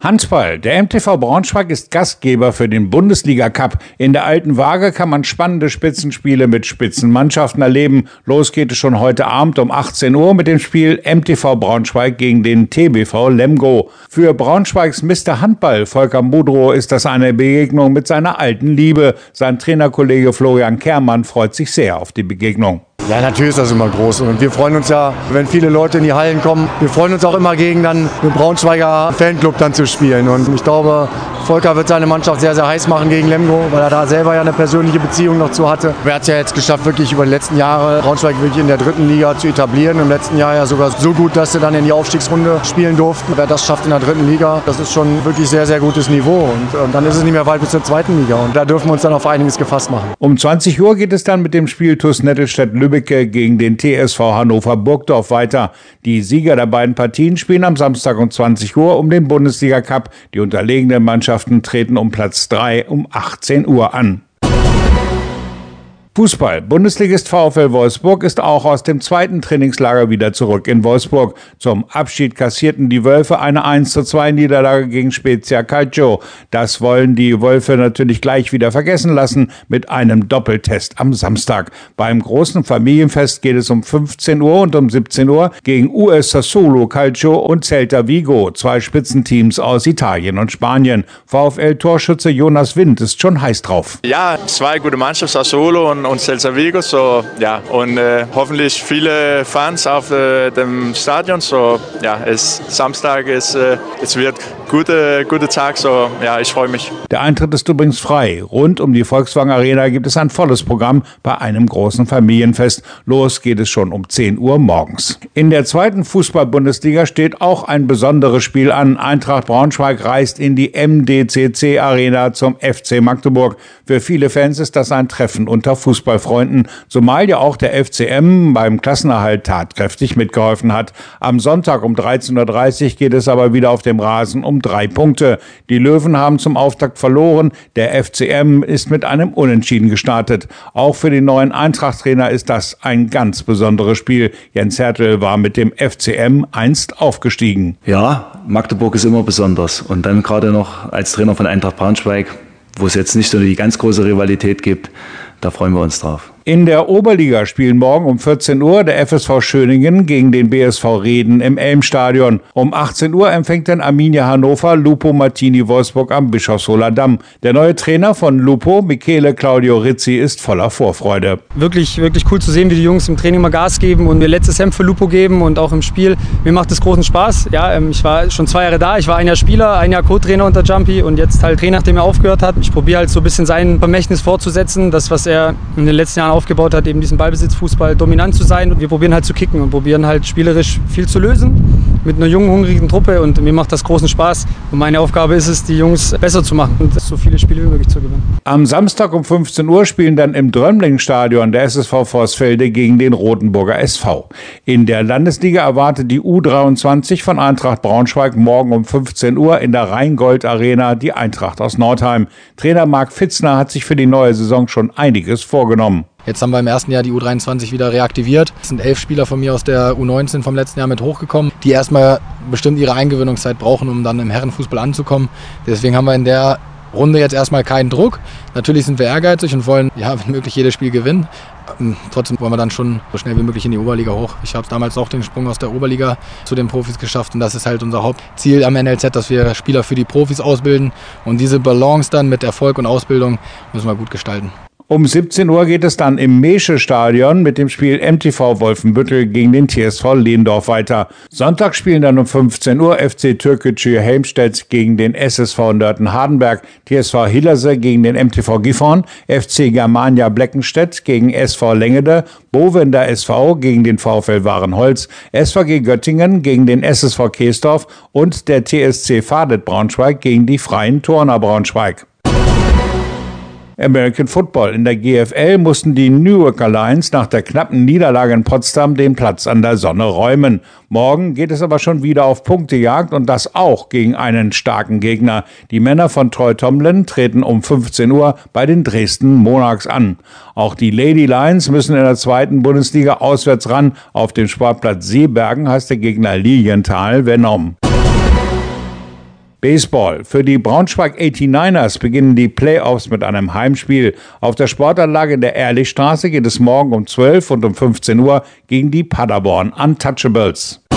Handball. Der MTV Braunschweig ist Gastgeber für den Bundesliga-Cup. In der Alten Waage kann man spannende Spitzenspiele mit Spitzenmannschaften erleben. Los geht es schon heute Abend um 18 Uhr mit dem Spiel MTV Braunschweig gegen den TBV Lemgo. Für Braunschweigs Mr. Handball Volker Mudrow ist das eine Begegnung mit seiner alten Liebe. Sein Trainerkollege Florian Kehrmann freut sich sehr auf die Begegnung. Ja, natürlich ist das immer groß und wir freuen uns ja, wenn viele Leute in die Hallen kommen. Wir freuen uns auch immer gegen dann den Braunschweiger Fanclub dann zu spielen und ich glaube, Volker wird seine Mannschaft sehr, sehr heiß machen gegen Lemgo, weil er da selber ja eine persönliche Beziehung noch zu hatte. Er hat es ja jetzt geschafft, wirklich über die letzten Jahre Braunschweig wirklich in der 3. Liga zu etablieren. Im letzten Jahr ja sogar so gut, dass sie dann in die Aufstiegsrunde spielen durften. Wer das schafft in der 3. Liga, das ist schon wirklich sehr, sehr gutes Niveau und dann ist es nicht mehr weit bis zur 2. Liga und da dürfen wir uns dann auf einiges gefasst machen. Um 20 Uhr geht es dann mit dem Spiel TuS Nettelstedt-Lübbecke gegen den TSV Hannover-Burgdorf weiter. Die Sieger der beiden Partien spielen am Samstag um 20 Uhr um den Bundesliga-Cup. Die unterlegenen Mannschaften treten um Platz 3 um 18 Uhr an. Fußball. Bundesligist VfL Wolfsburg ist auch aus dem 2. Trainingslager wieder zurück in Wolfsburg. Zum Abschied kassierten die Wölfe eine 1:2 Niederlage gegen Spezia Calcio. Das wollen die Wölfe natürlich gleich wieder vergessen lassen mit einem Doppeltest am Samstag. Beim großen Familienfest geht es um 15 Uhr und um 17 Uhr gegen US Sassuolo Calcio und Celta Vigo, 2 Spitzenteams aus Italien und Spanien. VfL-Torschütze Jonas Wind ist schon heiß drauf. Ja, 2 gute Mannschaften, Sassuolo und Celta Vigo, so ja, und hoffentlich viele Fans auf dem Stadion, so ja, Samstag es wird guter Tag, so ja, ich freue mich. Der Eintritt ist übrigens frei. Rund um die Volkswagen Arena gibt es ein volles Programm bei einem großen Familienfest. Los geht es schon um 10 Uhr morgens. In der 2. Fußball-Bundesliga steht auch ein besonderes Spiel an. Eintracht Braunschweig reist in die MDCC Arena zum FC Magdeburg. Für viele Fans ist das ein Treffen unter Fußballfreunden, zumal ja auch der FCM beim Klassenerhalt tatkräftig mitgeholfen hat. Am Sonntag um 13:30 Uhr geht es aber wieder auf dem Rasen um 3 Punkte. Die Löwen haben zum Auftakt verloren. Der FCM ist mit einem Unentschieden gestartet. Auch für den neuen Eintracht-Trainer ist das ein ganz besonderes Spiel. Jens Hertel war mit dem FCM einst aufgestiegen. Ja, Magdeburg ist immer besonders. Und dann gerade noch als Trainer von Eintracht Braunschweig, wo es jetzt nicht so die ganz große Rivalität gibt, da freuen wir uns drauf. In der Oberliga spielen morgen um 14 Uhr der FSV Schöningen gegen den BSV Reden im Elmstadion. Um 18 Uhr empfängt dann Arminia Hannover Lupo Martini Wolfsburg am Bischofshofer Damm. Der neue Trainer von Lupo, Michele Claudio Rizzi, ist voller Vorfreude. Wirklich cool zu sehen, wie die Jungs im Training mal Gas geben und mir letztes Hemd für Lupo geben und auch im Spiel. Mir macht es großen Spaß. Ja, ich war schon 2 Jahre da. Ich war 1 Jahr Spieler, 1 Jahr Co-Trainer unter Jumpy und jetzt halt Trainer, nachdem er aufgehört hat. Ich probiere halt so ein bisschen sein Vermächtnis fortzusetzen, das, was er in den letzten Jahren aufgebaut hat, eben diesen Ballbesitzfußball dominant zu sein. Und wir probieren halt zu kicken und probieren halt spielerisch viel zu lösen mit einer jungen, hungrigen Truppe und mir macht das großen Spaß. Und meine Aufgabe ist es, die Jungs besser zu machen und so viele Spiele wie möglich zu gewinnen. Am Samstag um 15 Uhr spielen dann im Drömling-Stadion der SSV Vorsfelde gegen den Rotenburger SV. In der Landesliga erwartet die U23 von Eintracht Braunschweig morgen um 15 Uhr in der Rheingold-Arena die Eintracht aus Nordheim. Trainer Marc Fitzner hat sich für die neue Saison schon einiges vorgenommen. Jetzt haben wir im ersten Jahr die U23 wieder reaktiviert. Es sind 11 Spieler von mir aus der U19 vom letzten Jahr mit hochgekommen, die erstmal bestimmt ihre Eingewöhnungszeit brauchen, um dann im Herrenfußball anzukommen. Deswegen haben wir in der Runde jetzt erstmal keinen Druck. Natürlich sind wir ehrgeizig und wollen, ja, wenn möglich jedes Spiel gewinnen. Trotzdem wollen wir dann schon so schnell wie möglich in die Oberliga hoch. Ich habe damals auch den Sprung aus der Oberliga zu den Profis geschafft und das ist halt unser Hauptziel am NLZ, dass wir Spieler für die Profis ausbilden und diese Balance dann mit Erfolg und Ausbildung müssen wir gut gestalten. Um 17 Uhr geht es dann im Meesche-Stadion mit dem Spiel MTV Wolfenbüttel gegen den TSV Lehndorf weiter. Sonntag spielen dann um 15 Uhr FC Türkgücü Helmstedt gegen den SSV Nörten-Hardenberg, TSV Hillerse gegen den MTV Gifhorn, FC Germania Bleckenstedt gegen SV Lengede, Bovender SV gegen den VfL Warenholz, SVG Göttingen gegen den SSV Keesdorf und der TSC Vadet Braunschweig gegen die Freien Turner Braunschweig. American Football. In der GFL mussten die Newarker Lions nach der knappen Niederlage in Potsdam den Platz an der Sonne räumen. Morgen geht es aber schon wieder auf Punktejagd und das auch gegen einen starken Gegner. Die Männer von Troy Tomlin treten um 15 Uhr bei den Dresden Monarchs an. Auch die Lady Lions müssen in der 2. Bundesliga auswärts ran. Auf dem Sportplatz Seebergen heißt der Gegner Lilienthal Venom. Baseball. Für die Braunschweig 89ers beginnen die Playoffs mit einem Heimspiel. Auf der Sportanlage der Ehrlichstraße geht es morgen um 12 und um 15 Uhr gegen die Paderborn Untouchables.